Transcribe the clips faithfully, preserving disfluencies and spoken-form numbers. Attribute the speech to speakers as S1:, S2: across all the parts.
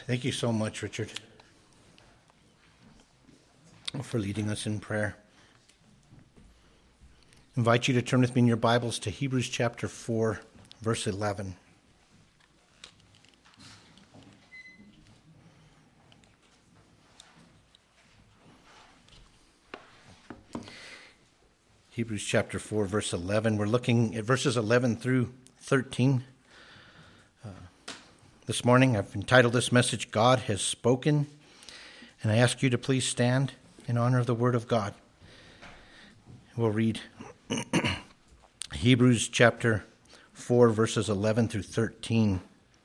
S1: Thank you so much, Richard, for leading us in prayer. I invite you to turn with me in your Bibles to Hebrews chapter four, verse eleven. Hebrews chapter four, verse eleven. We're looking at verses eleven through thirteen. Uh, this morning, I've entitled this message, God Has Spoken. And I ask you to please stand in honor of the Word of God. We'll read Hebrews chapter four, verses eleven through thirteen.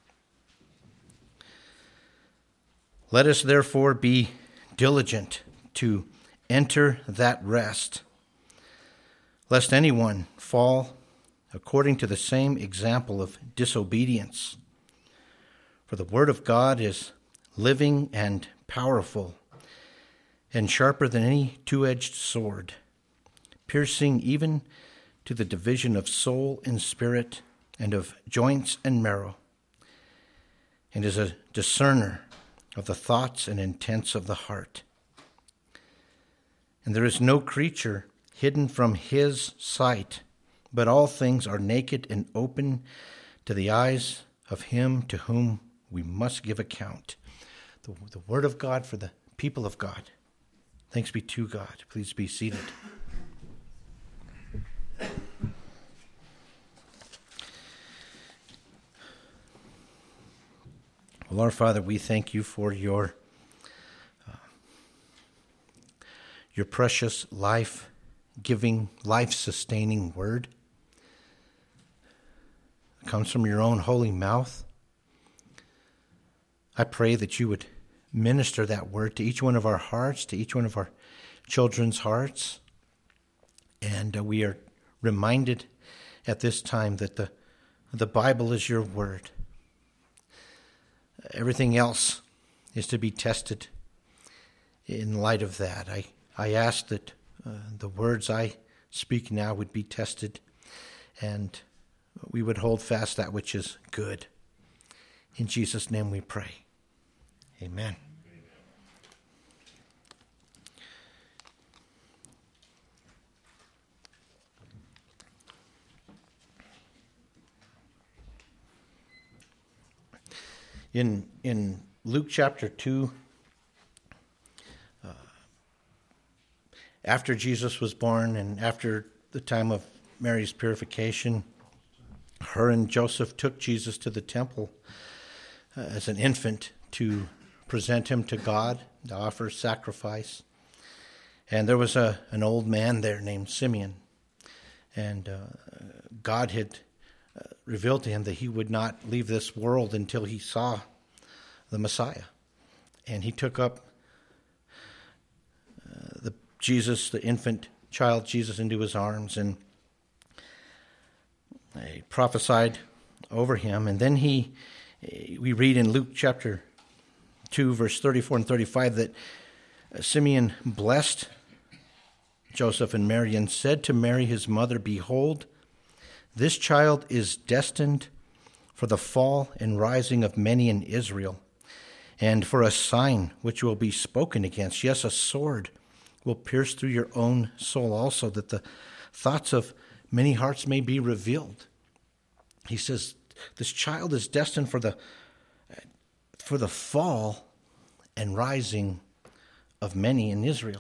S1: Let us therefore be diligent to enter that rest, lest anyone fall according to the same example of disobedience. For the word of God is living and powerful, and sharper than any two-edged sword, piercing even to the division of soul and spirit, and of joints and marrow, and is a discerner of the thoughts and intents of the heart. And there is no creature hidden from his sight, but all things are naked and open to the eyes of him to whom we must give account. The, the word of God for the people of God. Thanks be to God. Please be seated. Well, our Father, we thank you for your uh, your precious life-giving, life-sustaining word. It comes from your own holy mouth. I pray that you would minister that word to each one of our hearts, to each one of our children's hearts. And uh, we are reminded at this time that the, the Bible is your word. Everything else is to be tested in light of that. I, I ask that uh, the words I speak now would be tested, and we would hold fast that which is good. In Jesus' name we pray. Amen. In in Luke chapter two, uh, after Jesus was born and after the time of Mary's purification, her and Joseph took Jesus to the temple uh, as an infant to present him to God, to offer sacrifice. And there was a an old man there named Simeon. And uh, God had uh, revealed to him that he would not leave this world until he saw the Messiah. And he took up uh, the Jesus, the infant child Jesus, into his arms, and he prophesied over him. And then he, we read in Luke chapter two, verse thirty-four and thirty-five, that Simeon blessed Joseph and Mary and said to Mary his mother, "Behold, this child is destined for the fall and rising of many in Israel, and for a sign which will be spoken against. Yes, a sword will pierce through your own soul also, that the thoughts of many hearts may be revealed." He says this child is destined for the for the fall and rising of many in Israel.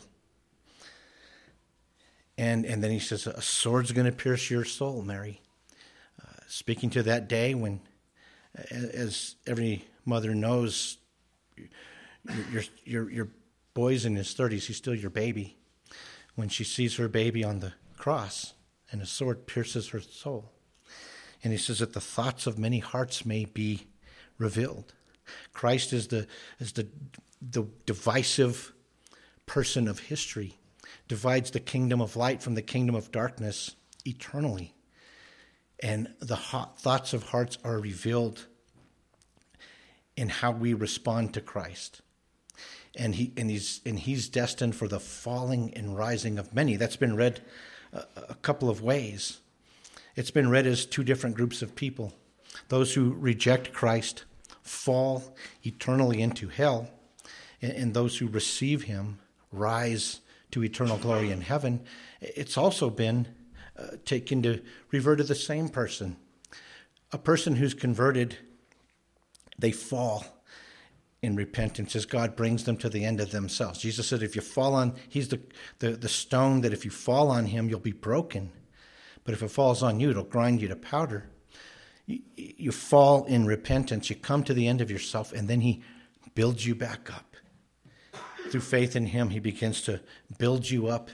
S1: And and then he says, a sword's going to pierce your soul, Mary. Uh, speaking to that day when, as every mother knows, your, your, your boy's in his thirties, he's still your baby. When she sees her baby on the cross and a sword pierces her soul. And he says that the thoughts of many hearts may be revealed. Christ is the is the the divisive person of history, divides the kingdom of light from the kingdom of darkness eternally. And the hot thoughts of hearts are revealed in how we respond to Christ. And he and he's and he's destined for the falling and rising of many. That's been read a, a couple of ways. It's been read as two different groups of people. Those who reject Christ fall eternally into hell, and those who receive him rise to eternal glory in heaven, it's also been uh, taken to refer to the same person. A person who's converted, they fall in repentance as God brings them to the end of themselves. Jesus said if you fall on, he's the, the, the stone that if you fall on him, you'll be broken. But if it falls on you, it'll grind you to powder. You, you fall in repentance, you come to the end of yourself, and then he builds you back up. Through faith in him, he begins to build you up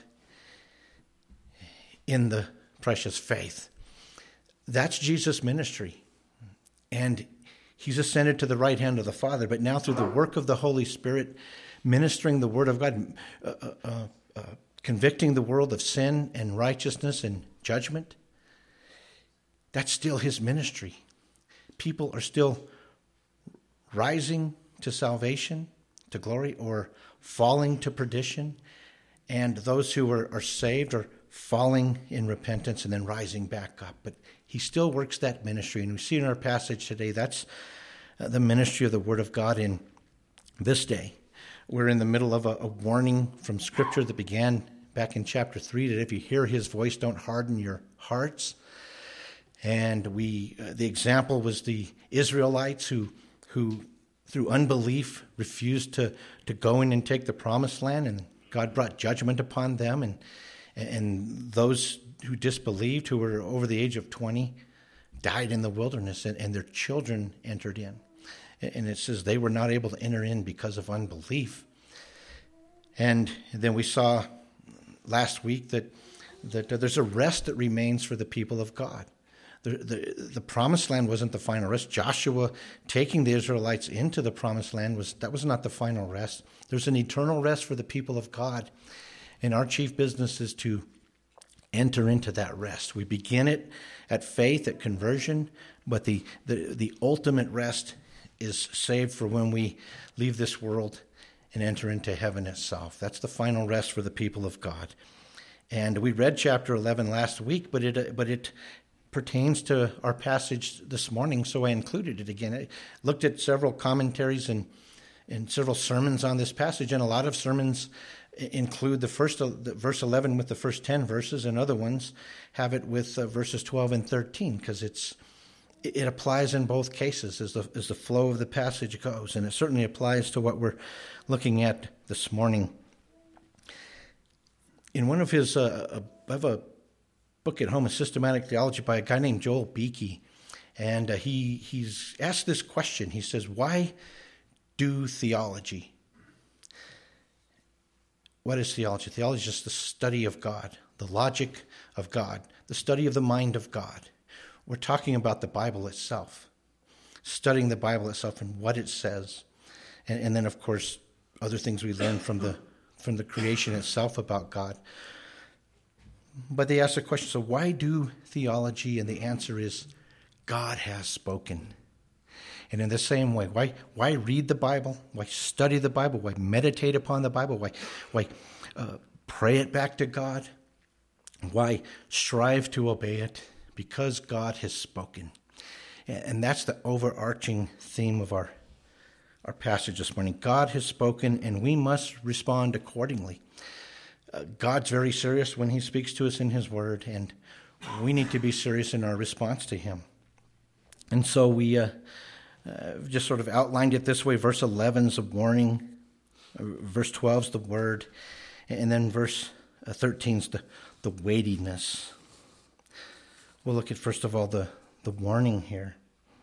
S1: in the precious faith. That's Jesus' ministry. And he's ascended to the right hand of the Father, but now through the work of the Holy Spirit, ministering the word of God, uh, uh, uh, convicting the world of sin and righteousness and judgment, that's still his ministry. People are still rising to salvation, to glory, or falling to perdition, and those who are, are saved are falling in repentance and then rising back up. But he still works that ministry, and we see in our passage today that's uh, the ministry of the Word of God in this day. We're in the middle of a, a warning from Scripture that began back in chapter three, that if you hear his voice, don't harden your hearts. And we, uh, the example was the Israelites who, who through unbelief refused to, to go in and take the promised land, and God brought judgment upon them. And, and those who disbelieved, who were over the age of twenty, died in the wilderness, and, and their children entered in. And it says they were not able to enter in because of unbelief. And then we saw last week that, that there's a rest that remains for the people of God. The, the, the promised land wasn't the final rest. Joshua taking the Israelites into the promised land, was that was not the final rest. There's an eternal rest for the people of God. And our chief business is to enter into that rest. We begin it at faith, at conversion, but the, the, the ultimate rest is saved for when we leave this world and enter into heaven itself. That's the final rest for the people of God. And we read chapter eleven last week, but it but it pertains to our passage this morning, so I included it again. I looked at several commentaries and, and several sermons on this passage, and a lot of sermons include the first the verse eleven with the first ten verses, and other ones have it with uh, verses twelve and thirteen, because it's it applies in both cases as the as the flow of the passage goes, and it certainly applies to what we're looking at this morning. In one of his, uh, I have a book at home, A Systematic Theology, by a guy named Joel Beeke, and uh, he he's asked this question. He says, why do theology? What is theology? Theology is just the study of God, the logic of God, the study of the mind of God. We're talking about the Bible itself, studying the Bible itself and what it says. And, and then, of course, other things we learn from the from the creation itself about God. But they ask the question, so why do theology? And the answer is, God has spoken. And in the same way, why why read the Bible? Why study the Bible? Why meditate upon the Bible? Why, why uh, pray it back to God? Why strive to obey it? Because God has spoken. And that's the overarching theme of our, our passage this morning. God has spoken, and we must respond accordingly. Uh, God's very serious when he speaks to us in his word, and we need to be serious in our response to him. And so we uh, uh, just sort of outlined it this way. Verse eleven is a warning. Uh, verse twelve is the word. And then verse thirteen is the, the weightiness. We'll look at, first of all, the, the warning here.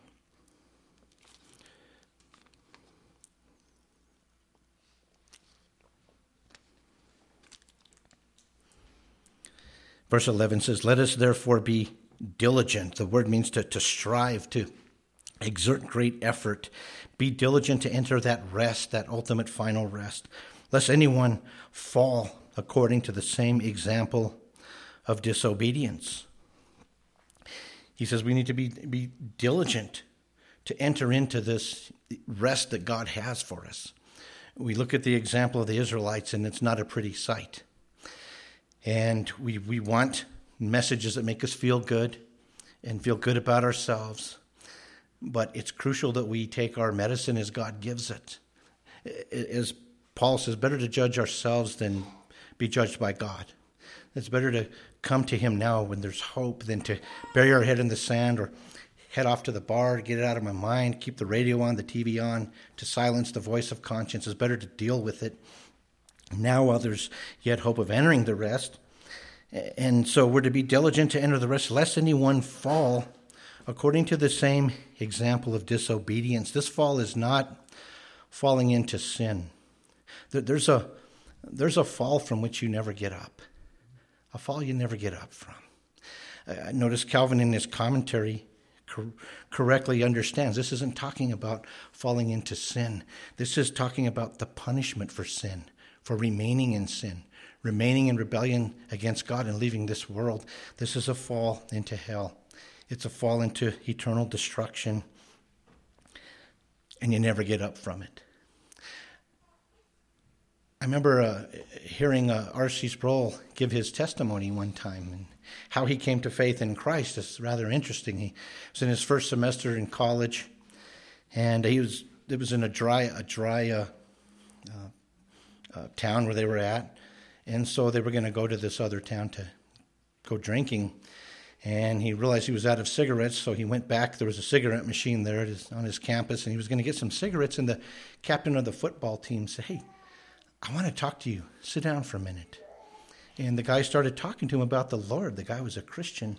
S1: Verse eleven says, let us therefore be diligent. The word means to, to strive, to exert great effort. Be diligent to enter that rest, that ultimate final rest, lest anyone fall according to the same example of disobedience. He says we need to be, be diligent to enter into this rest that God has for us. We look at the example of the Israelites, and it's not a pretty sight. And we, we want messages that make us feel good and feel good about ourselves. but it's crucial that we take our medicine as God gives it. As Paul says, better to judge ourselves than be judged by God. It's better to come to him now when there's hope than to bury our head in the sand or head off to the bar, get it out of my mind, keep the radio on, the T V on, to silence the voice of conscience. It's better to deal with it now while there's yet hope of entering the rest. And so we're to be diligent to enter the rest, lest anyone fall according to the same example of disobedience. This fall is not falling into sin. There's a, there's a fall from which you never get up. A fall you never get up from. Uh, notice Calvin in his commentary cor- correctly understands this isn't talking about falling into sin. This is talking about the punishment for sin, for remaining in sin, remaining in rebellion against God and leaving this world. This is a fall into hell. It's a fall into eternal destruction, and you never get up from it. I remember uh, hearing uh, R C Sproul give his testimony one time, and how he came to faith in Christ is rather interesting. He was in his first semester in college, and he was it was in a dry a dry uh, uh, uh, town where they were at, and so they were going to go to this other town to go drinking. And he realized he was out of cigarettes, so he went back. There was a cigarette machine there on his campus, and he was going to get some cigarettes. And the captain of the football team said, "Hey, I want to talk to you. Sit down for a minute." And the guy started talking to him about the Lord. The guy was a Christian.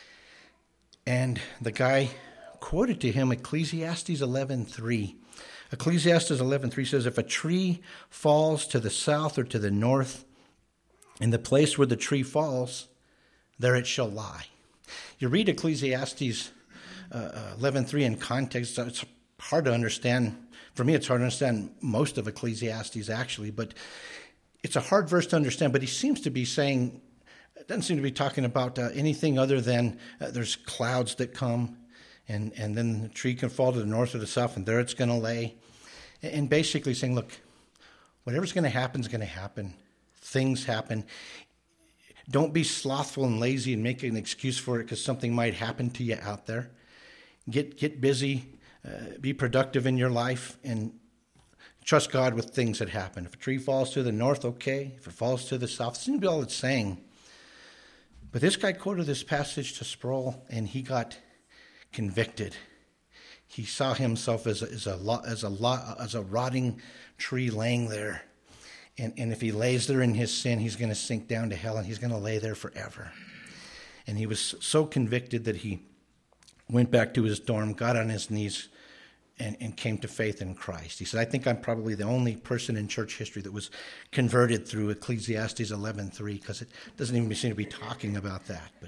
S1: And the guy quoted to him Ecclesiastes eleven three. Ecclesiastes eleven three says, "If a tree falls to the south or to the north, in the place where the tree falls, there it shall lie." You read Ecclesiastes uh, eleven three in context, it's hard to understand. For me, it's hard to understand most of Ecclesiastes, actually, but it's a hard verse to understand. But he seems to be saying, it doesn't seem to be talking about uh, anything other than uh, there's clouds that come, and, and then the tree can fall to the north or the south, and there it's going to lay. And basically saying, look, whatever's going to happen is going to happen. Things happen. Don't be slothful and lazy and make an excuse for it because something might happen to you out there. Get get busy, uh, be productive in your life, and trust God with things that happen. If a tree falls to the north, okay. If it falls to the south, it seems to be all it's saying. But this guy quoted this passage to Sproul, and he got convicted. He saw himself as a, as a, as a, as a rotting tree laying there. And, and if he lays there in his sin, he's going to sink down to hell, and he's going to lay there forever. And he was so convicted that he went back to his dorm, got on his knees, and, and came to faith in Christ. He said, "I think I'm probably the only person in church history that was converted through Ecclesiastes eleven three, because it doesn't even seem to be talking about that. But,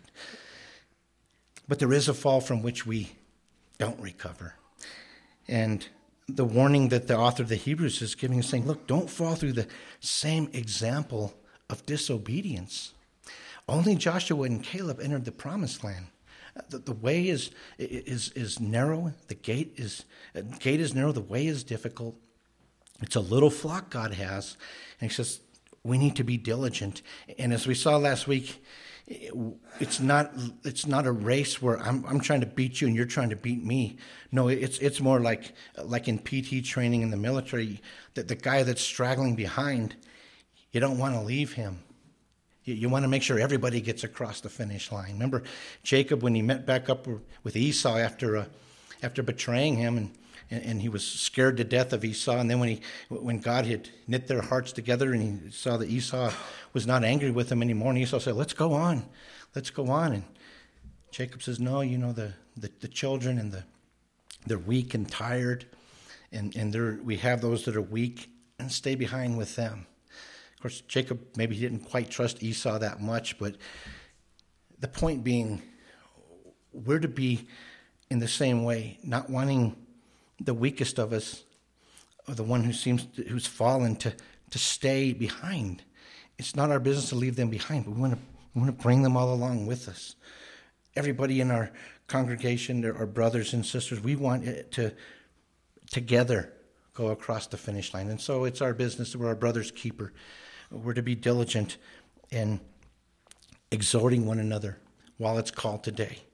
S1: but there is a fall from which we don't recover. And the warning that the author of the Hebrews is giving is saying, look, don't fall through the same example of disobedience. Only Joshua and Caleb entered the promised land. The, the way is, is, is narrow. The gate is, the gate is narrow. The way is difficult. It's a little flock God has. And he says, we need to be diligent. And as we saw last week, It's not it's not a race where I'm I'm trying to beat you and you're trying to beat me. No, it's it's more like like in P T training in the military, that the guy that's straggling behind, you don't want to leave him. You, you want to make sure everybody gets across the finish line. Remember Jacob when he met back up with Esau after uh, after betraying him, and, and and he was scared to death of Esau. And then when he when God had knit their hearts together and he saw that Esau was not angry with him anymore, and Esau said, let's go on, let's go on. And Jacob says, no, you know, the, the, the children and the they're weak and tired, and, and they're, we have those that are weak, and stay behind with them. Of course, Jacob maybe he didn't quite trust Esau that much, but the point being, we're to be in the same way, not wanting the weakest of us, or the one who seems to, who's fallen, to, to stay behind. It's not our business to leave them behind, but we want to we want to bring them all along with us. Everybody in our congregation, our brothers and sisters, we want it to together go across the finish line. And so it's our business. We're our brother's keeper. We're to be diligent in exhorting one another while it's called today,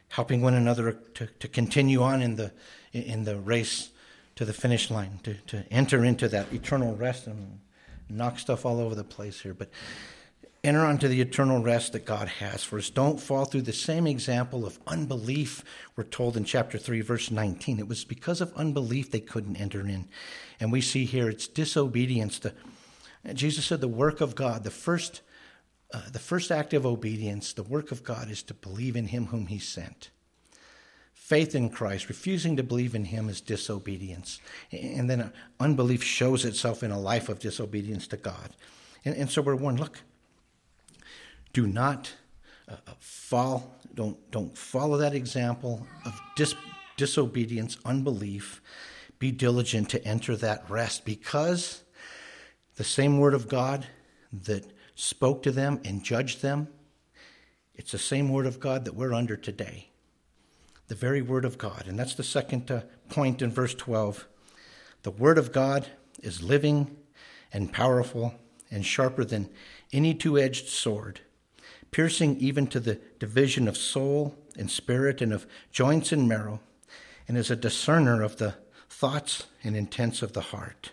S1: helping one another to, to continue on in the in the race to the finish line, to, to enter into that eternal rest. And knock stuff all over the place here, but enter onto the eternal rest that God has for us. Don't fall through the same example of unbelief we're told in chapter three, verse nineteen. It was because of unbelief they couldn't enter in. And we see here it's disobedience. The, Jesus said the work of God, the first, uh, the first act of obedience, the work of God is to believe in him whom he sent. Faith in Christ, refusing to believe in him is disobedience. And then unbelief shows itself in a life of disobedience to God. And, and so we're warned, look, do not uh, fall, don't, don't follow that example of dis, disobedience, unbelief. Be diligent to enter that rest, because the same word of God that spoke to them and judged them, it's the same word of God that we're under today. The very word of God. And that's the second uh, point in verse twelve. The word of God is living and powerful and sharper than any two-edged sword, piercing even to the division of soul and spirit and of joints and marrow, and is a discerner of the thoughts and intents of the heart.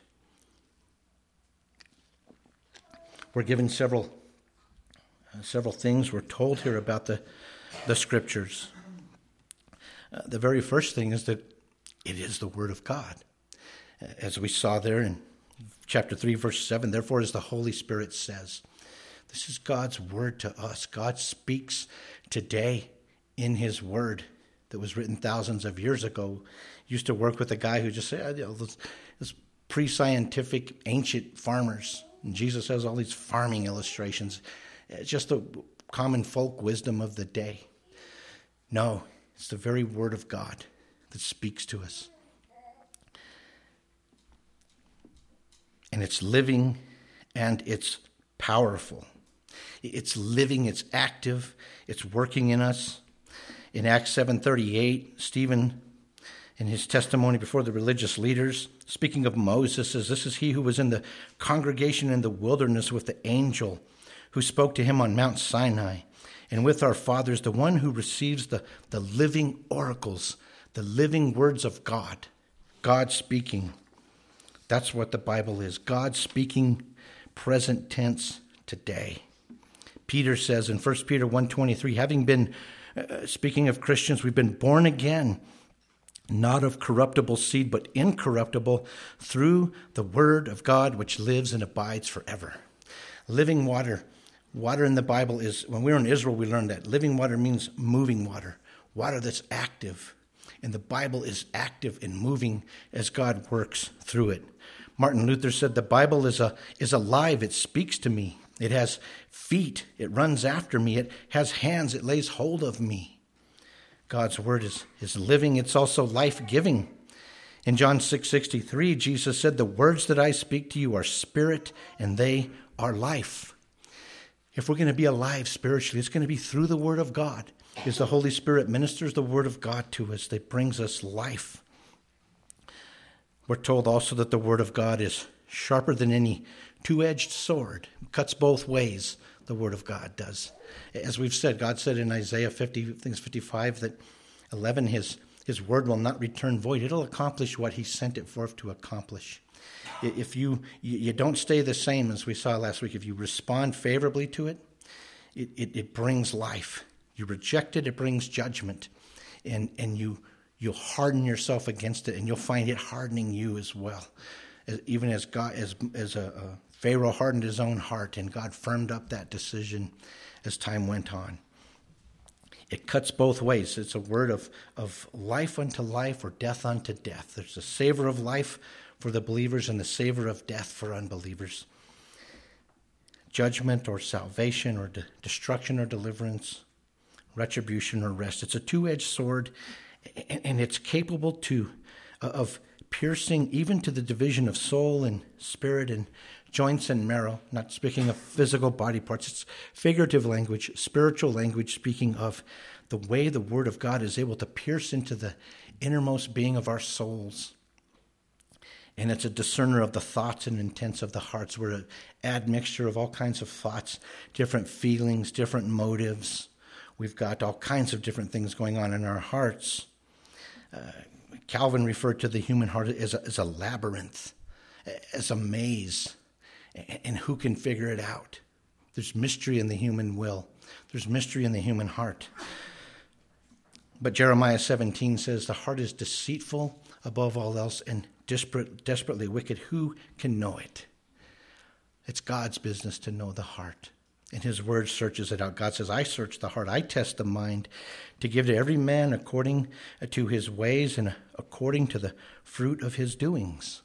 S1: We're given several uh, several things we're told here about the, the scriptures. Uh, the very first thing is that it is the word of God. As we saw there in chapter three, verse seven, therefore, as the Holy Spirit says, this is God's word to us. God speaks today in his word that was written thousands of years ago. Used to work with a guy who just said, you know, this, this pre-scientific ancient farmers. And Jesus has all these farming illustrations. It's just the common folk wisdom of the day. No, it's the very word of God that speaks to us. And it's living and it's powerful. It's living, it's active, it's working in us. In Acts seven thirty-eight, Stephen, in his testimony before the religious leaders, speaking of Moses, says, this is he who was in the congregation in the wilderness with the angel who spoke to him on Mount Sinai, and with our fathers, the one who receives the, the living oracles, the living words of God, God speaking. That's what the Bible is, God speaking, present tense, today. Peter says in First Peter one twenty-three, having been, uh, speaking of Christians, we've been born again, not of corruptible seed, but incorruptible, through the word of God, which lives and abides forever. Living water. Water in the Bible is, when we were in Israel, we learned that. Living water means moving water, water that's active. And the Bible is active and moving as God works through it. Martin Luther said, the Bible is a is alive, it speaks to me. It has feet, it runs after me. It has hands, it lays hold of me. God's word is, is living, it's also life-giving. In John six sixty-three, Jesus said, the words that I speak to you are spirit and they are life. If we're going to be alive spiritually, it's going to be through the word of God. As the Holy Spirit ministers the word of God to us, that brings us life. We're told also that the word of God is sharper than any two-edged sword. It cuts both ways, the word of God does. As we've said, God said in Isaiah fifty, I think it's fifty-five, that eleven, his, his word will not return void. It'll accomplish what he sent it forth to accomplish. If you, you don't stay the same, as we saw last week, if you respond favorably to it, it, it, it brings life. You reject it, it brings judgment. And, and you, you'll harden yourself against it, and you'll find it hardening you as well. As, even as God, as, as a, a Pharaoh hardened his own heart, and God firmed up that decision as time went on. It cuts both ways. It's a word of, of life unto life or death unto death. There's a savor of life for the believers and the savor of death for unbelievers. Judgment or salvation or de- destruction or deliverance, retribution or rest. It's a two-edged sword, and, and it's capable to uh, of piercing even to the division of soul and spirit and joints and marrow. Not speaking of physical body parts. It's figurative language, spiritual language, speaking of the way the word of God is able to pierce into the innermost being of our souls. And it's a discerner of the thoughts and intents of the hearts. We're an admixture of all kinds of thoughts, different feelings, different motives, We've got all kinds of different things going on in our hearts. Uh, Calvin referred to the human heart as a, as a labyrinth, as a maze, and who can figure it out? There's mystery in the human will. There's mystery in the human heart. But Jeremiah seventeen says, the heart is deceitful above all else and desperate, desperately wicked. Who can know it? It's God's business to know the heart. And his word searches it out. God says, I search the heart. I test the mind to give to every man according to his ways and according to the fruit of his doings.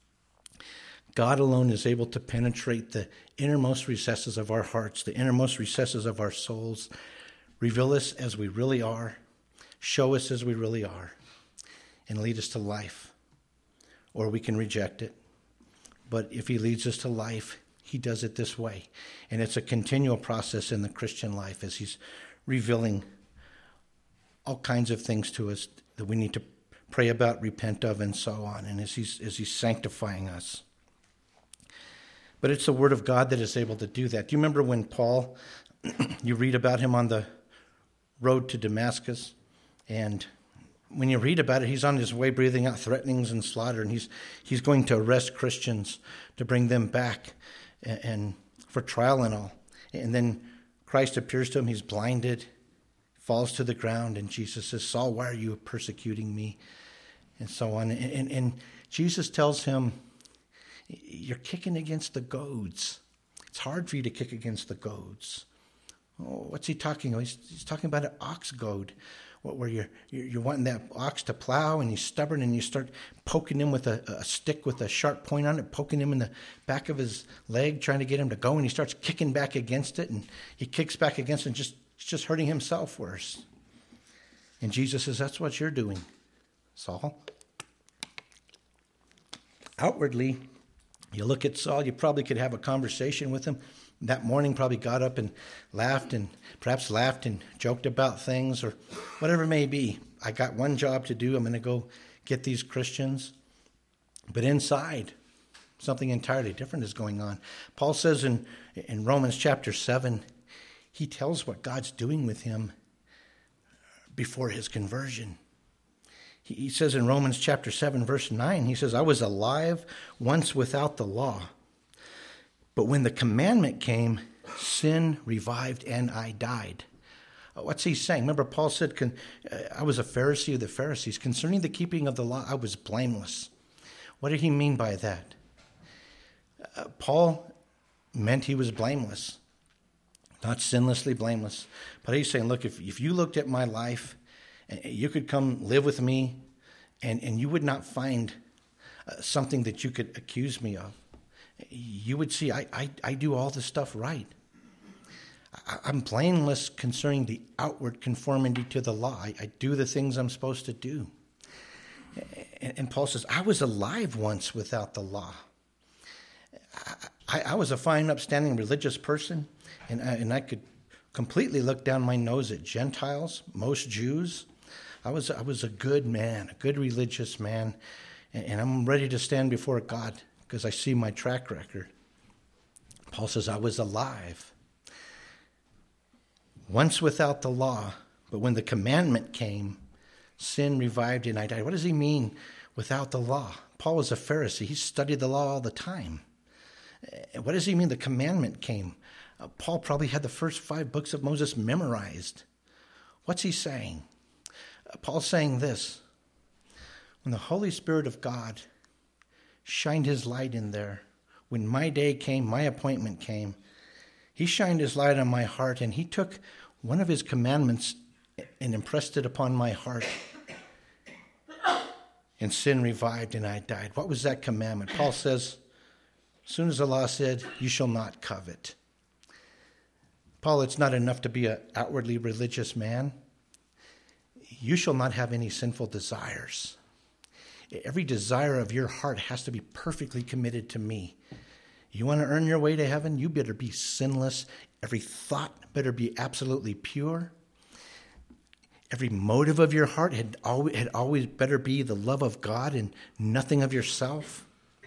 S1: God alone is able to penetrate the innermost recesses of our hearts, the innermost recesses of our souls, reveal us as we really are, show us as we really are, and lead us to life. Or we can reject it. But if he leads us to life, he does it this way. And it's a continual process in the Christian life as he's revealing all kinds of things to us that we need to pray about, repent of, and so on, and as he's, as he's sanctifying us. But it's the Word of God that is able to do that. Do you remember when Paul, you read about him on the road to Damascus, and when you read about it, he's on his way breathing out threatenings and slaughter, and he's he's going to arrest Christians to bring them back and, and for trial and all. And then Christ appears to him, he's blinded, falls to the ground, and Jesus says, Saul, why are you persecuting me? And so on. And, and, and Jesus tells him, you're kicking against the goads. It's hard for you to kick against the goads. Oh, what's he talking about? He's, he's talking about an ox goad, where you're, you're wanting that ox to plow, and he's stubborn, and you start poking him with a, a stick with a sharp point on it, poking him in the back of his leg, trying to get him to go, and he starts kicking back against it, and he kicks back against it, and just, just hurting himself worse. And Jesus says, that's what you're doing, Saul. Outwardly, you look at Saul, you probably could have a conversation with him. That morning probably got up and laughed and perhaps laughed and joked about things or whatever it may be. I got one job to do. I'm going to go get these Christians. But inside, something entirely different is going on. Paul says in, in Romans chapter seven, he tells what God's doing with him before his conversion. He, he says in Romans chapter seven, verse nine, he says, I was alive once without the law. But when the commandment came, sin revived and I died. What's he saying? Remember, Paul said, I was a Pharisee of the Pharisees. Concerning the keeping of the law, I was blameless. What did he mean by that? Uh, Paul meant he was blameless, not sinlessly blameless. But he's saying, look, if, if you looked at my life, you could come live with me, and, and you would not find uh, something that you could accuse me of. You would see I, I, I do all this stuff right. I, I'm blameless concerning the outward conformity to the law. I, I do the things I'm supposed to do. And, and Paul says, I was alive once without the law. I, I was a fine, upstanding religious person, and I, and I could completely look down my nose at Gentiles, most Jews. I was I was a good man, a good religious man, and, and I'm ready to stand before God because I see my track record. Paul says, I was alive once without the law, but when the commandment came, sin revived and I died. What does he mean without the law? Paul was a Pharisee. He studied the law all the time. What does he mean the commandment came? Uh, Paul probably had the first five books of Moses memorized. What's he saying? Uh, Paul's saying this. When the Holy Spirit of God shined his light in there, when my day came, my appointment came, he shined his light on my heart, and he took one of his commandments and impressed it upon my heart. And sin revived and I died. What was that commandment? Paul says, as soon as the law said, you shall not covet. Paul, it's not enough to be an outwardly religious man. You shall not have any sinful desires. Every desire of your heart has to be perfectly committed to me. You want to earn your way to heaven? You better be sinless. Every thought better be absolutely pure. Every motive of your heart had always, had always better be the love of God and nothing of yourself.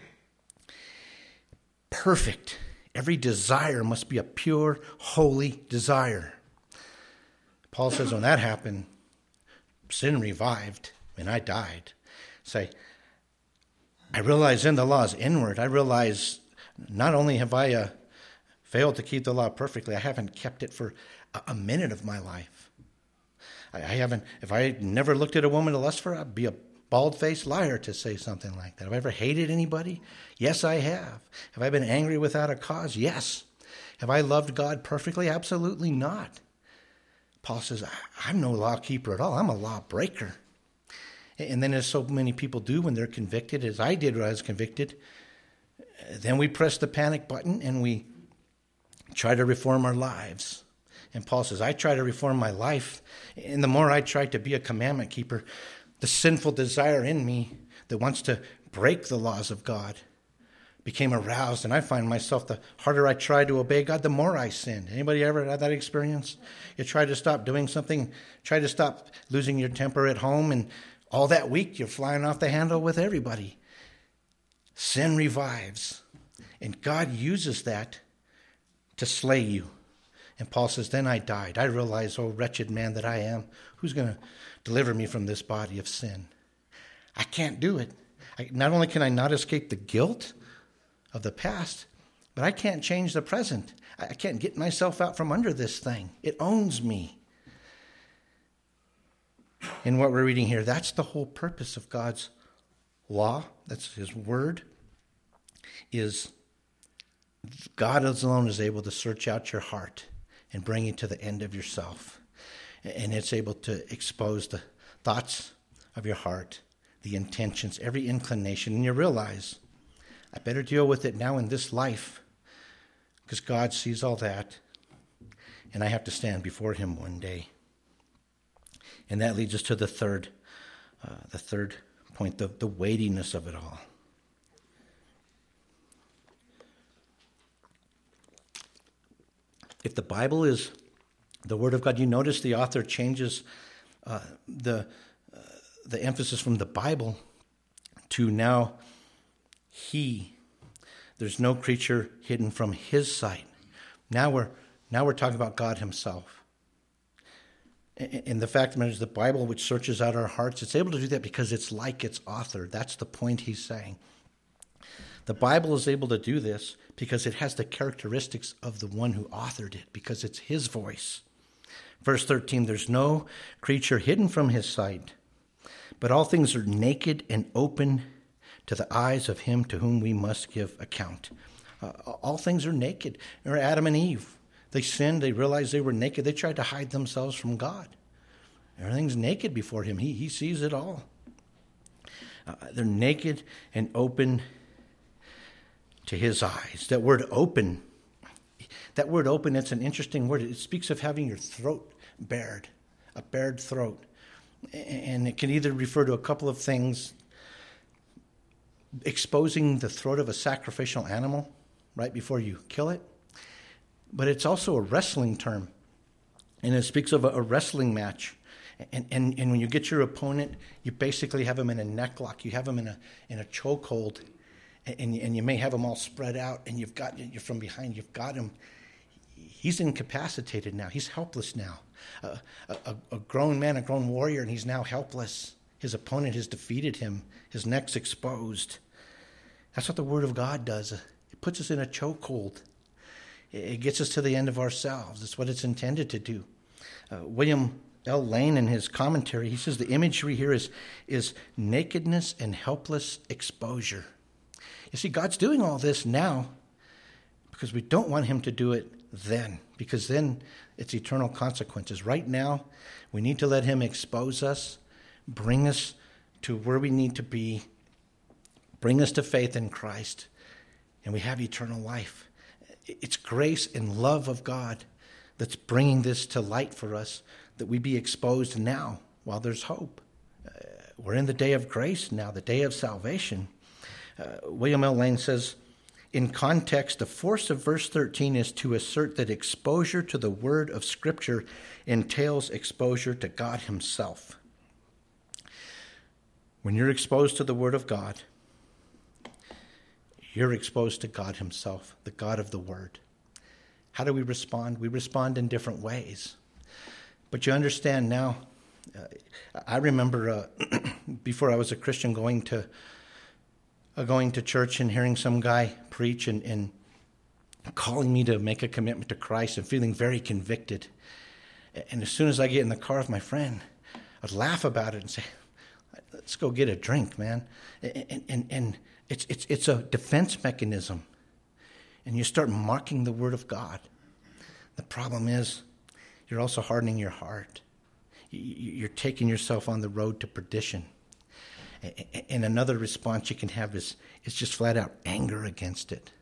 S1: Perfect. Every desire must be a pure, holy desire. Paul says when that happened, sin revived and I died. Say, I realize in the law is inward. I realize not only have I uh, failed to keep the law perfectly, I haven't kept it for a, a minute of my life. I, I haven't, if I had never looked at a woman to lust for her, I'd be a bald-faced liar to say something like that. Have I ever hated anybody? Yes, I have. Have I been angry without a cause? Yes. Have I loved God perfectly? Absolutely not. Paul says, I'm no law keeper at all. I'm a law breaker. And then as so many people do when they're convicted, as I did when I was convicted, then we press the panic button and we try to reform our lives. And Paul says, I try to reform my life. And the more I try to be a commandment keeper, the sinful desire in me that wants to break the laws of God became aroused. And I find myself, the harder I try to obey God, the more I sin. Anybody ever had that experience? You try to stop doing something, try to stop losing your temper at home, and all that week you're flying off the handle with everybody. Sin revives. And God uses that to slay you. And Paul says, then I died. I realized, oh, wretched man that I am, who's going to deliver me from this body of sin? I can't do it. I, not only can I not escape the guilt of the past, but I can't change the present. I, I can't get myself out from under this thing. It owns me. In what we're reading here, that's the whole purpose of God's law. That's his word. Is God alone is able to search out your heart and bring you to the end of yourself. And it's able to expose the thoughts of your heart, the intentions, every inclination. And you realize, I better deal with it now in this life because God sees all that. And I have to stand before him one day. And that leads us to the third, uh, the third point, the, the weightiness of it all. If the Bible is the Word of God, you notice the author changes uh, the uh, the emphasis from the Bible to now he. There's no creature hidden from his sight. Now we're now we're talking about God himself. And the fact of the matter is the Bible, which searches out our hearts, it's able to do that because it's like its author. That's the point he's saying. The Bible is able to do this because it has the characteristics of the one who authored it, because it's his voice. Verse thirteen, there's no creature hidden from his sight, but all things are naked and open to the eyes of him to whom we must give account. Uh, all things are naked. Remember Adam and Eve. They sinned. They realized they were naked. They tried to hide themselves from God. Everything's naked before him. He, he sees it all. Uh, they're naked and open to his eyes. That word open, that word open, it's an interesting word. It speaks of having your throat bared, a bared throat. And it can either refer to a couple of things. Exposing the throat of a sacrificial animal right before you kill it. But it's also a wrestling term. And it speaks of a, a wrestling match. And, and and when you get your opponent, you basically have him in a neck lock. You have him in a in a chokehold. And, and you may have him all spread out. And you've got, you're from behind, you've got him. He's incapacitated now. He's helpless now. Uh, a, a grown man, a grown warrior, and he's now helpless. His opponent has defeated him. His neck's exposed. That's what the Word of God does. It puts us in a chokehold. It gets us to the end of ourselves. That's what it's intended to do. Uh, William L. Lane, in his commentary, he says the imagery here is, is nakedness and helpless exposure. You see, God's doing all this now because we don't want him to do it then, because then it's eternal consequences. Right now, we need to let him expose us, bring us to where we need to be, bring us to faith in Christ, and we have eternal life. It's grace and love of God that's bringing this to light for us, that we be exposed now while there's hope. Uh, we're in the day of grace now, the day of salvation. Uh, William L. Lane says, in context, the force of verse thirteen is to assert that exposure to the word of Scripture entails exposure to God himself. When you're exposed to the word of God, you're exposed to God himself, the God of the word. How do we respond? We respond in different ways. But you understand now, uh, I remember uh, before I was a Christian going to uh, going to church and hearing some guy preach and, and calling me to make a commitment to Christ and feeling very convicted. And as soon as I get in the car with my friend, I'd laugh about it and say, let's go get a drink, man. And, and, and it's, it's, it's a defense mechanism. And you start mocking the Word of God. The problem is you're also hardening your heart. You're taking yourself on the road to perdition. And another response you can have is, is just flat out anger against it.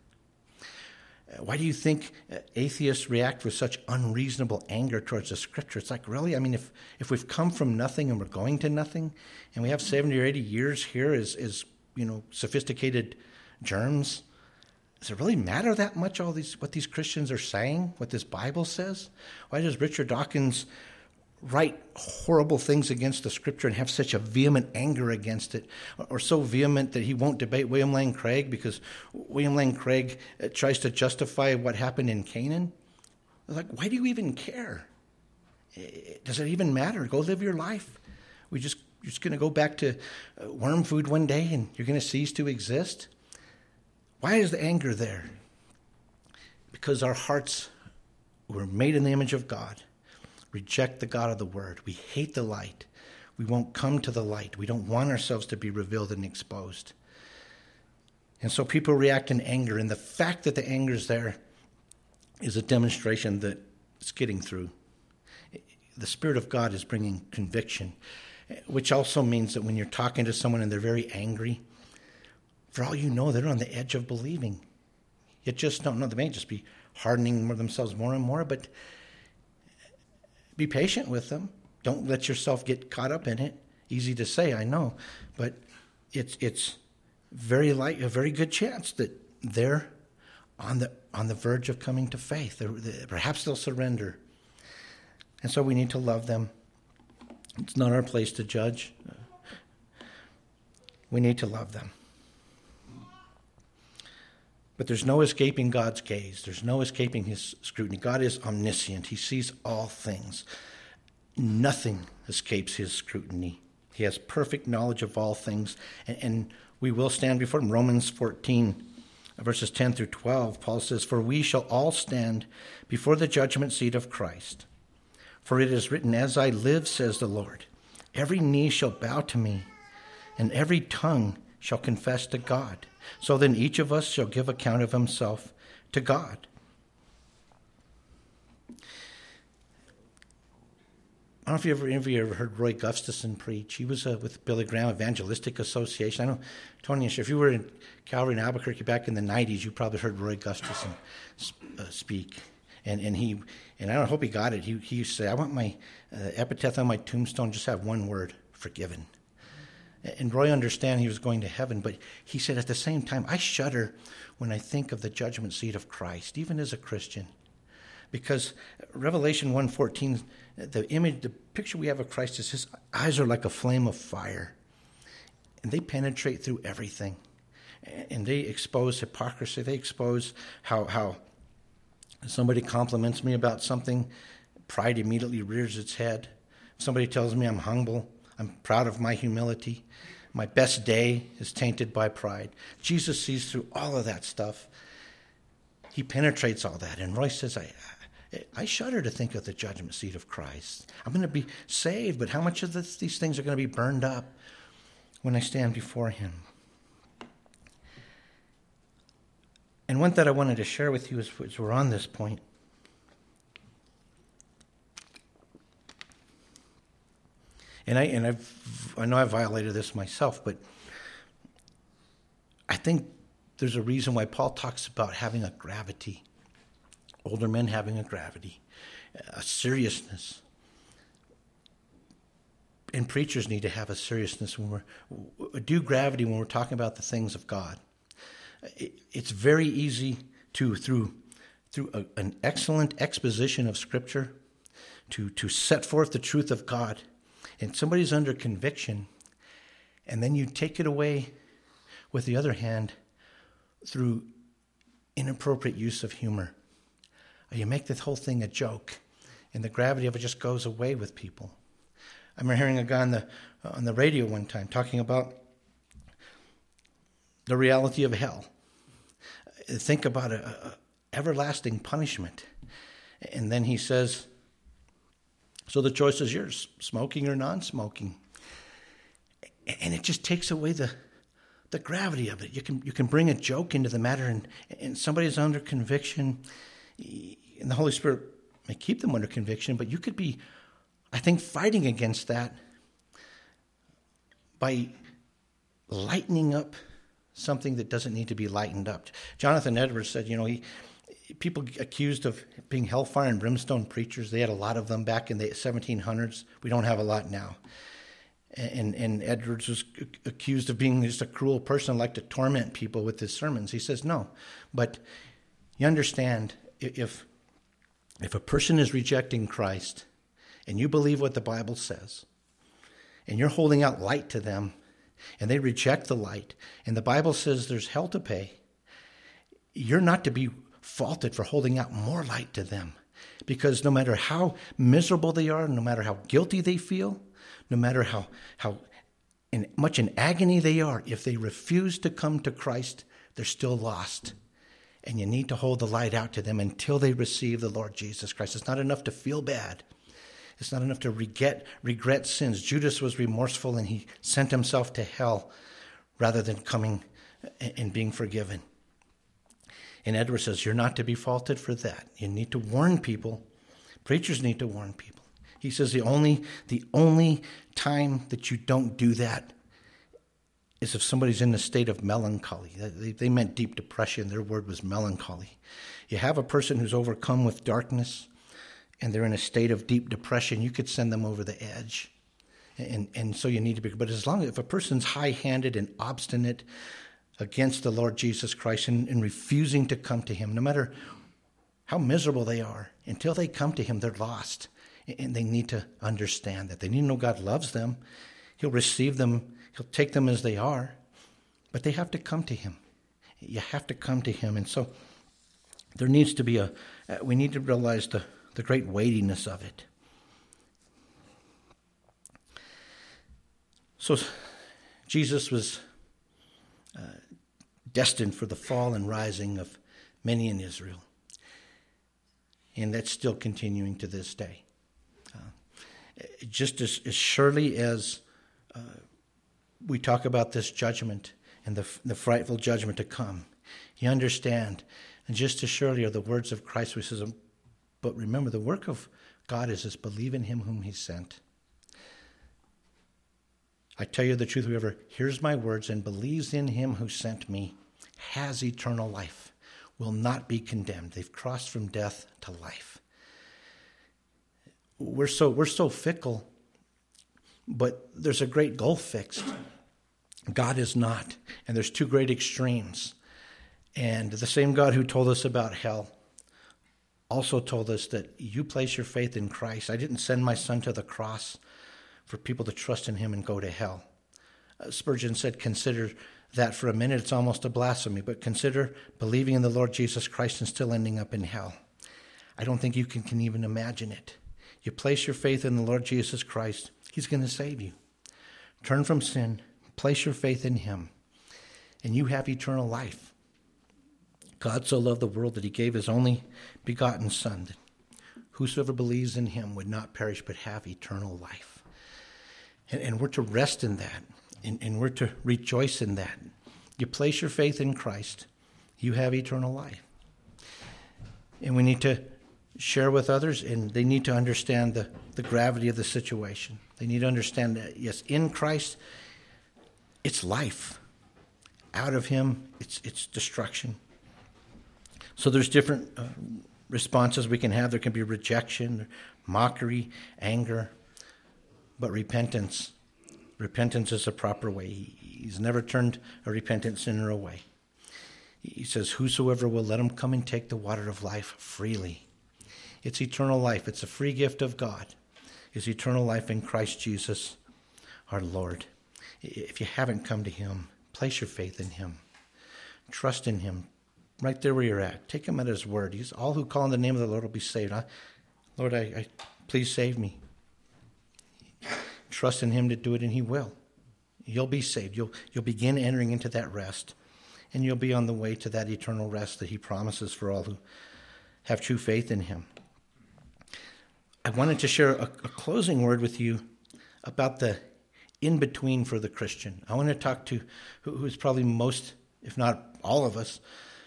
S1: Why do you think atheists react with such unreasonable anger towards the Scripture? It's like, really? I mean, if, if we've come from nothing and we're going to nothing, and we have seventy or eighty years here as, as you know, sophisticated germs, does it really matter that much, all these what these Christians are saying, what this Bible says? Why does Richard Dawkins write horrible things against the Scripture and have such a vehement anger against it, or so vehement that he won't debate William Lane Craig because William Lane Craig tries to justify what happened in Canaan? It's like, why do you even care? Does it even matter? Go live your life. We just you're just going to go back to worm food one day and you're going to cease to exist? Why is the anger there? Because our hearts were made in the image of God. Reject the God of the Word. We hate the light. We won't come to the light. We don't want ourselves to be revealed and exposed. And so people react in anger, and the fact that the anger is there is a demonstration that it's getting through. The Spirit of God is bringing conviction, which also means that when you're talking to someone and they're very angry, for all you know, they're on the edge of believing. You just don't know. They may just be hardening themselves more and more, but be patient with them. Don't let yourself get caught up in it. Easy to say, I know, but it's it's very light, a very good chance that they're on the on the verge of coming to faith. They're, they, perhaps they'll surrender, and so we need to love them. It's not our place to judge. We need to love them. But there's no escaping God's gaze. There's no escaping his scrutiny. God is omniscient. He sees all things. Nothing escapes his scrutiny. He has perfect knowledge of all things. And, and we will stand before him. Romans fourteen, verses ten through twelve, Paul says, "For we shall all stand before the judgment seat of Christ. For it is written, as I live, says the Lord, every knee shall bow to me, and every tongue shall confess to God. So then each of us shall give account of himself to God." I don't know if you ever, any of you ever heard Roy Gustafson preach. He was uh, with Billy Graham Evangelistic Association. I know, Tony, if you were in Calvary in Albuquerque back in the nineties, you probably heard Roy Gustafson uh, speak. And and he and I don't hope he got it. He he used to say, "I want my uh, epitaph on my tombstone just have one word: forgiven." And Roy understand he was going to heaven, but he said at the same time, I shudder when I think of the judgment seat of Christ, even as a Christian. Because Revelation one fourteen, the image, the picture we have of Christ is his eyes are like a flame of fire. And they penetrate through everything. And they expose hypocrisy. They expose how, how somebody compliments me about something, pride immediately rears its head. If somebody tells me I'm humble, I'm proud of my humility. My best day is tainted by pride. Jesus sees through all of that stuff. He penetrates all that. And Roy says, I, I shudder to think of the judgment seat of Christ. I'm going to be saved, but how much of this, these things are going to be burned up when I stand before him? And one that I wanted to share with you as, as we're on this point. And I and I've, I know I violated this myself, but I think there's a reason why Paul talks about having a gravity, older men having a gravity, a seriousness. And preachers need to have a seriousness when we're, a due gravity when we're talking about the things of God. It, it's very easy to, through through a, an excellent exposition of Scripture, to to set forth the truth of God. And somebody's under conviction, and then you take it away with the other hand through inappropriate use of humor. You make the whole thing a joke. And the gravity of it just goes away with people. I remember hearing a guy on the, on the radio one time talking about the reality of hell. Think about a, a everlasting punishment. And then he says, so the choice is yours, smoking or non-smoking. And it just takes away the the gravity of it. You can you can bring a joke into the matter, and, and somebody's under conviction, and the Holy Spirit may keep them under conviction, but you could be, I think, fighting against that by lightening up something that doesn't need to be lightened up. Jonathan Edwards said, you know, he people accused of being hellfire and brimstone preachers, they had a lot of them back in the seventeen hundreds. We don't have a lot now. And, and Edwards was accused of being just a cruel person, like to torment people with his sermons. He says, no. But you understand, if, if a person is rejecting Christ and you believe what the Bible says, and you're holding out light to them, and they reject the light, and the Bible says there's hell to pay, you're not to be faulted for holding out more light to them. Because no matter how miserable they are, no matter how guilty they feel, no matter how how in, much in agony they are, if they refuse to come to Christ, they're still lost. And you need to hold the light out to them until they receive the Lord Jesus Christ. It's not enough to feel bad. It's not enough to regret, regret sins. Judas was remorseful, and he sent himself to hell rather than coming and being forgiven. And Edward says, you're not to be faulted for that. You need to warn people. Preachers need to warn people. He says the only the only time that you don't do that is if somebody's in a state of melancholy. They, they meant deep depression. Their word was melancholy. You have a person who's overcome with darkness and they're in a state of deep depression, you could send them over the edge. And, and so you need to be, but as long as if a person's high-handed and obstinate against the Lord Jesus Christ and, and refusing to come to him, no matter how miserable they are, until they come to him, they're lost. And they need to understand that. They need to know God loves them. He'll receive them. He'll take them as they are. But they have to come to him. You have to come to him. And so there needs to be a, we need to realize the, the great weightiness of it. So Jesus was uh, destined for the fall and rising of many in Israel. And that's still continuing to this day. Just as, as surely as uh, we talk about this judgment and the, the frightful judgment to come, you understand, and just as surely are the words of Christ, which says, but remember, the work of God is this: believe in him whom he sent. I tell you the truth, whoever hears my words and believes in him who sent me has eternal life, will not be condemned. They've crossed from death to life. We're so we're so fickle, but there's a great gulf fixed. God is not, and there's two great extremes. And the same God who told us about hell also told us that you place your faith in Christ. I didn't send my son to the cross for people to trust in him and go to hell. Uh, Spurgeon said, consider that for a minute. It's almost a blasphemy, but consider believing in the Lord Jesus Christ and still ending up in hell. I don't think you can, can even imagine it. You place your faith in the Lord Jesus Christ, he's going to save you. Turn from sin, place your faith in him, and you have eternal life. God so loved the world that he gave his only begotten Son, that whosoever believes in him would not perish but have eternal life. And, and we're to rest in that, and, and we're to rejoice in that. You place your faith in Christ, you have eternal life. And we need to share with others, and they need to understand the, the gravity of the situation. They need to understand that, yes, in Christ, it's life. Out of him, it's it's destruction. So there's different uh, responses we can have. There can be rejection, mockery, anger, but repentance. Repentance is a proper way. He, he's never turned a repentant sinner away. He says, whosoever will, let him come and take the water of life freely. It's eternal life. It's a free gift of God. It's eternal life in Christ Jesus, our Lord. If you haven't come to him, place your faith in him. Trust in him right there where you're at. Take him at his word. He's all who call on the name of the Lord will be saved. Huh? Lord, I, I please save me. Trust in him to do it, and he will. You'll be saved. You'll, you'll begin entering into that rest, and you'll be on the way to that eternal rest that he promises for all who have true faith in him. I wanted to share a, a closing word with you about the in-between for the Christian. I want to talk to who, who's probably most, if not all of us.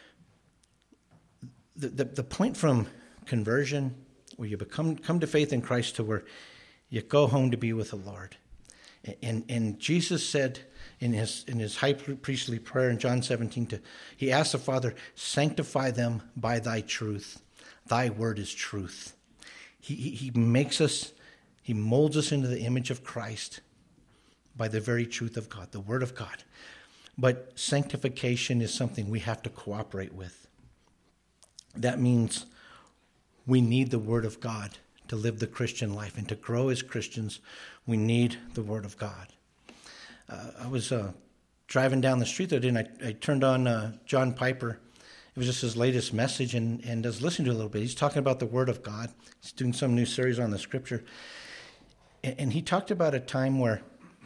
S1: The, the, the point from conversion, where you become come to faith in Christ, to where you go home to be with the Lord. And and Jesus said in his in his high priestly prayer in John seventeen, to, he asked the Father, sanctify them by thy truth. Thy word is truth. He, he, he makes us, he molds us into the image of Christ by the very truth of God, the word of God. But sanctification is something we have to cooperate with. That means we need the word of God to live the Christian life, and to grow as Christians, we need the word of God. Uh, I was uh, driving down the street the other day, and I, I turned on uh, John Piper. It was just his latest message, and, and I was listening to it a little bit. He's talking about the word of God. He's doing some new series on the scripture. And, and he talked about a time where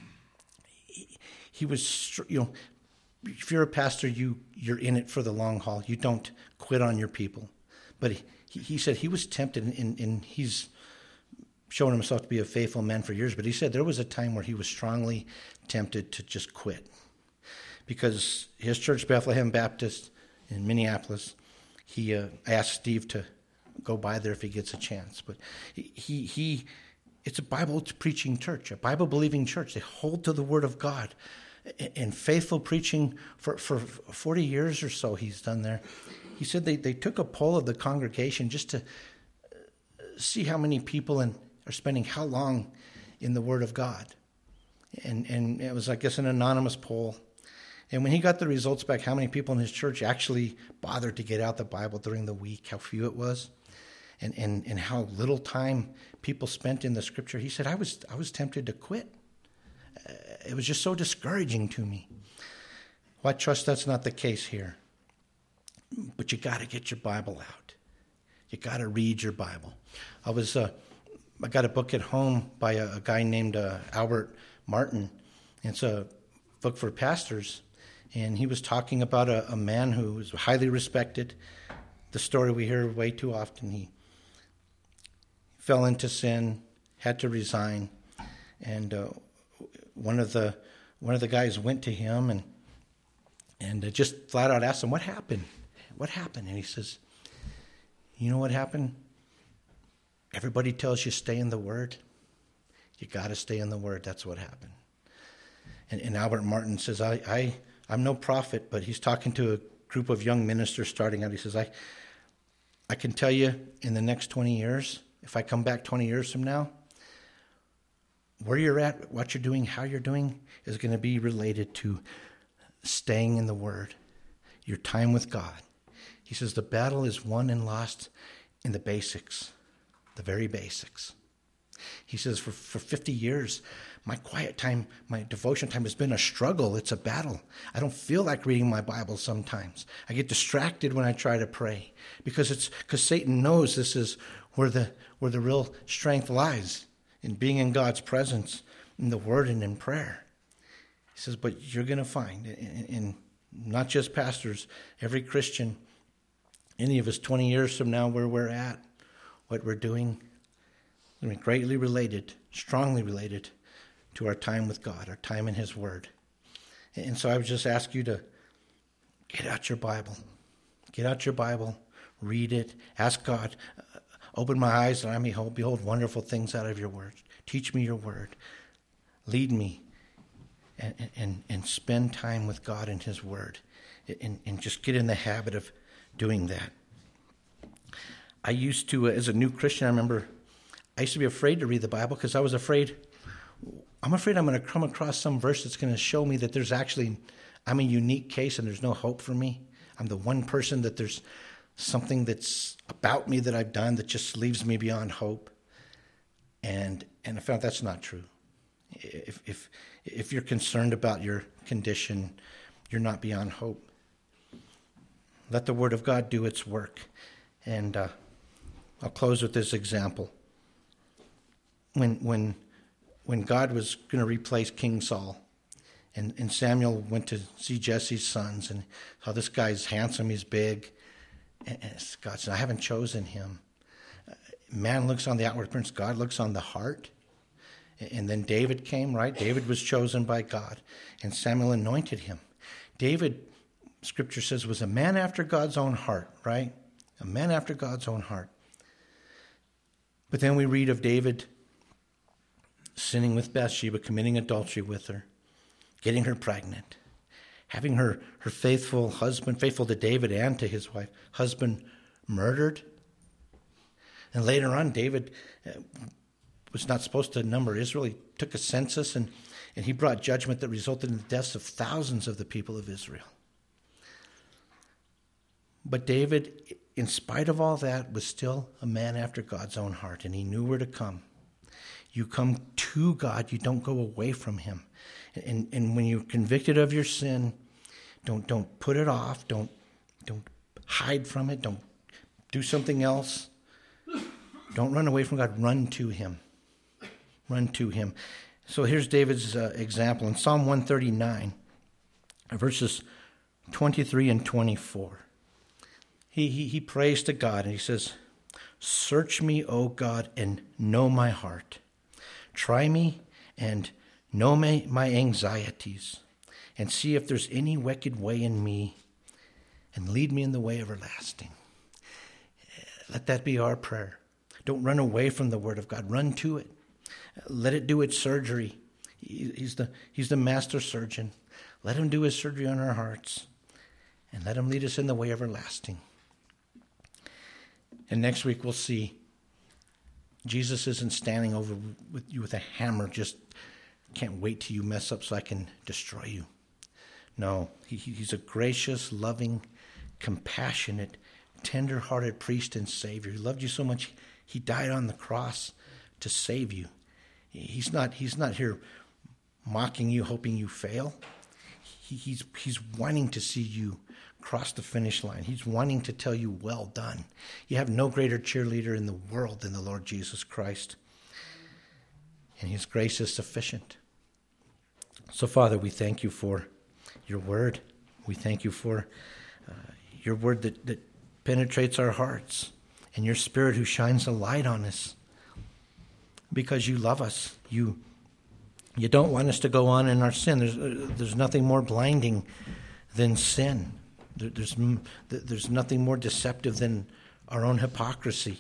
S1: he, he was, you know, if you're a pastor, you, you're in it for the long haul. You don't quit on your people. But he, he said he was tempted, and, and he's shown himself to be a faithful man for years, but he said there was a time where he was strongly tempted to just quit. Because his church, Bethlehem Baptist in Minneapolis, he uh, asked Steve to go by there if he gets a chance. But he, he, he it's a Bible-preaching church, a Bible-believing church. They hold to the Word of God. And faithful preaching for, for forty years or so he's done there. He said they, they took a poll of the congregation just to see how many people in, are spending how long in the Word of God. And and it was, I guess, an anonymous poll. And when he got the results back, how many people in his church actually bothered to get out the Bible during the week, how few it was, and, and, and how little time people spent in the Scripture, he said, I was I was tempted to quit. Uh, it was just so discouraging to me. Well, I trust that's not the case here. But you got to get your Bible out. You got to read your Bible. I was, uh, I got a book at home by a, a guy named uh, Albert Martin. It's a book for pastors, and he was talking about a, a man who was highly respected. The story we hear way too often. He fell into sin, had to resign, and uh, one of the one of the guys went to him and and uh, just flat out asked him, "What happened? What happened?" And he says, "You know what happened? Everybody tells you stay in the Word. You got to stay in the Word. That's what happened." And, and Albert Martin says, I, I, I'm no prophet, but he's talking to a group of young ministers starting out. He says, I, I can tell you in the next twenty years, if I come back twenty years from now, where you're at, what you're doing, how you're doing is going to be related to staying in the Word, your time with God. He says the battle is won and lost in the basics, the very basics. He says for, for fifty years, my quiet time, my devotion time has been a struggle. It's a battle. I don't feel like reading my Bible sometimes. I get distracted when I try to pray because it's because Satan knows this is where the where the real strength lies, in being in God's presence, in the Word and in prayer. He says, but you're going to find, in, in not just pastors, every Christian, any of us twenty years from now, where we're at, what we're doing, I mean, greatly related, strongly related to our time with God, our time in His Word. And so I would just ask you to get out your Bible. Get out your Bible, read it, ask God, uh, open my eyes that I may behold wonderful things out of your Word. Teach me your Word. Lead me, and, and, and spend time with God and His Word, and, and just get in the habit of doing that. I used to, as a new Christian, I remember I used to be afraid to read the Bible because I was afraid, I'm afraid I'm going to come across some verse that's going to show me that there's actually, I'm a unique case and there's no hope for me. I'm the one person that there's something that's about me that I've done that just leaves me beyond hope. And and I found that's not true. If if if you're concerned about your condition, you're not beyond hope. Let the Word of God do its work. And uh, I'll close with this example. when when when God was going to replace King Saul, and, and Samuel went to see Jesse's sons, and how this guy's handsome, he's big, and, and God said, I haven't chosen him. Uh, man looks on the outward appearance, God looks on the heart. And, and then David came, right? David was chosen by God, and Samuel anointed him. David, Scripture says, was a man after God's own heart, right? A man after God's own heart. But then we read of David sinning with Bathsheba, committing adultery with her, getting her pregnant, having her, her faithful husband, faithful to David and to his wife, husband murdered. And later on, David was not supposed to number Israel. He took a census, and, and he brought judgment that resulted in the deaths of thousands of the people of Israel. But David, in spite of all that, was still a man after God's own heart, and he knew where to come. You come to God, you don't go away from him. And, and when you're convicted of your sin, don't don't put it off, don't don't hide from it, don't do something else. Don't run away from God, run to him. Run to him. So here's David's uh, example in Psalm one thirty-nine, verses twenty-three and twenty-four. He, he, he prays to God, and he says, search me, O God, and know my heart. Try me and know my, my anxieties, and see if there's any wicked way in me, and lead me in the way everlasting. Let that be our prayer. Don't run away from the word of God. Run to it. Let it do its surgery. He's the, he's the master surgeon. Let him do his surgery on our hearts, and let him lead us in the way everlasting. And next week we'll see Jesus isn't standing over with you with a hammer, just can't wait till you mess up so I can destroy you. No, he, he's a gracious, loving, compassionate, tender-hearted priest and Savior. He loved you so much, he died on the cross to save you. He's not, he's not here mocking you, hoping you fail. He, he's, he's wanting to see you cross the finish line. He's wanting to tell you, well done. You have no greater cheerleader in the world than the Lord Jesus Christ. And his grace is sufficient. So, Father, we thank you for your word. We thank you for uh, your word that, that penetrates our hearts, and your Spirit who shines a light on us because you love us. You you don't want us to go on in our sin. There's, uh, there's nothing more blinding than sin. There, there's, there's nothing more deceptive than our own hypocrisy.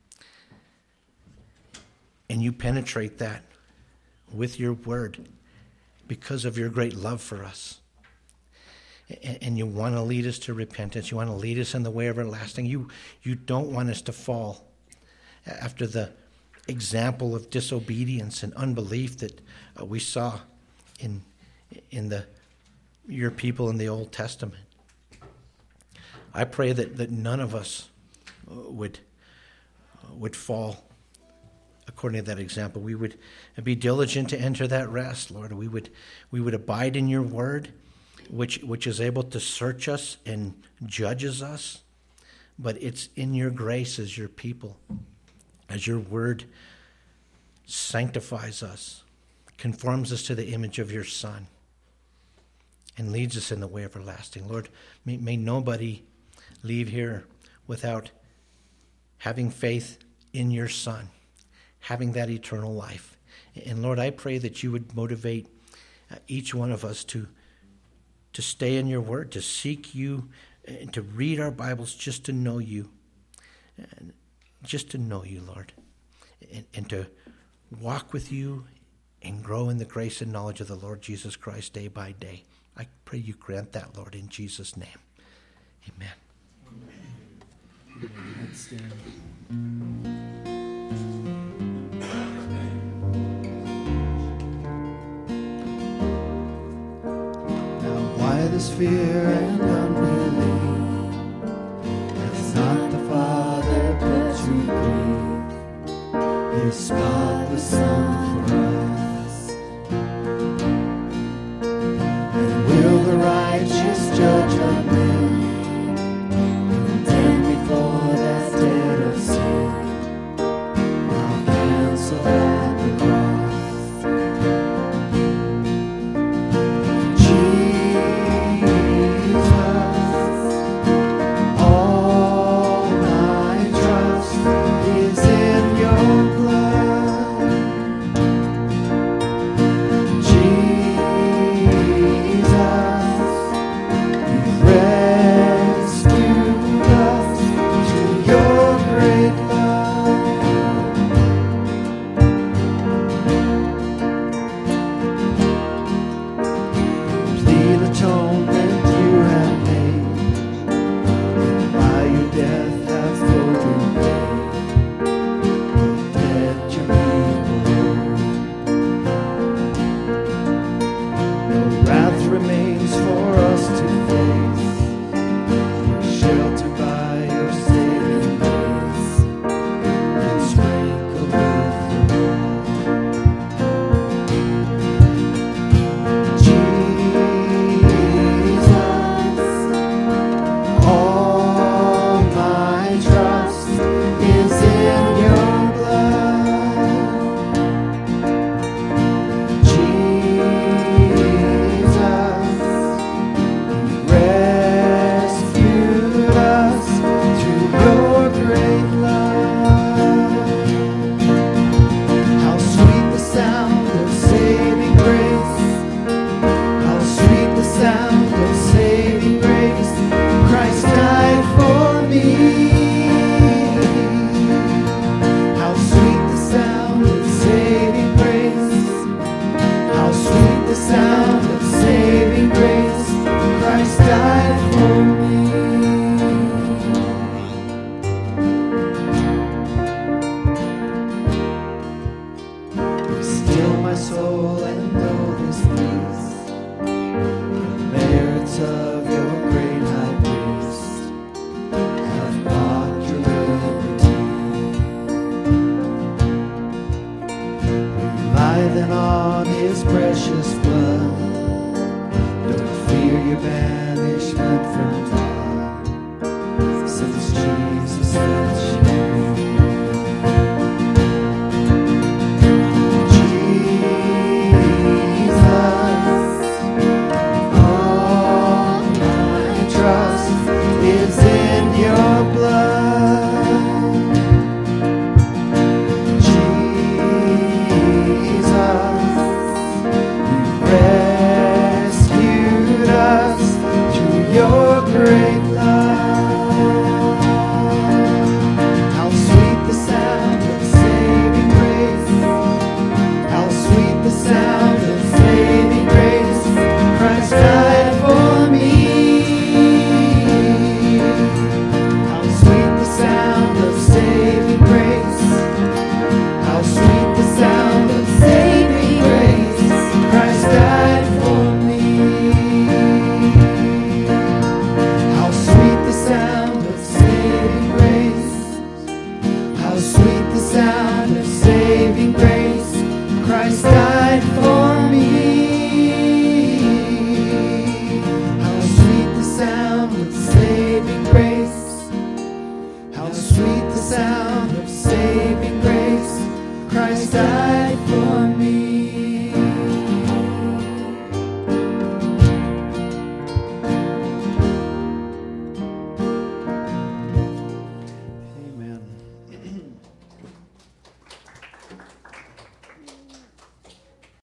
S1: And you penetrate that with your word because of your great love for us. And, and you want to lead us to repentance. You want to lead us in the way everlasting. You, you don't want us to fall after the example of disobedience and unbelief that uh, we saw in, in the, your people in the Old Testament. I pray that, that none of us would, uh, would fall according to that example. We would be diligent to enter that rest, Lord. We would we would abide in your word, which which is able to search us and judges us. But it's in your grace as your people, as your word sanctifies us, conforms us to the image of your Son, and leads us in the way everlasting. Lord, may, may nobody leave here without having faith in your Son, having that eternal life. And Lord, I pray that you would motivate uh, each one of us to, to stay in your word, to seek you, and to read our Bibles just to know you, and just to know you, Lord, and, and to walk with you and grow in the grace and knowledge of the Lord Jesus Christ day by day. I pray you grant that, Lord, in Jesus' name. Amen.
S2: Let's stand. Now, why this fear and unbelief? Has not the Father put to grief? His spotless Son for us. And will the righteous judge of men condemn before that dead of sin? Now cancel that the sound of saving grace. Christ died for me. Still my soul and know this peace, the merits of your great high priest have bought your liberty. Rely then on his precious blood. Don't fear your banishment from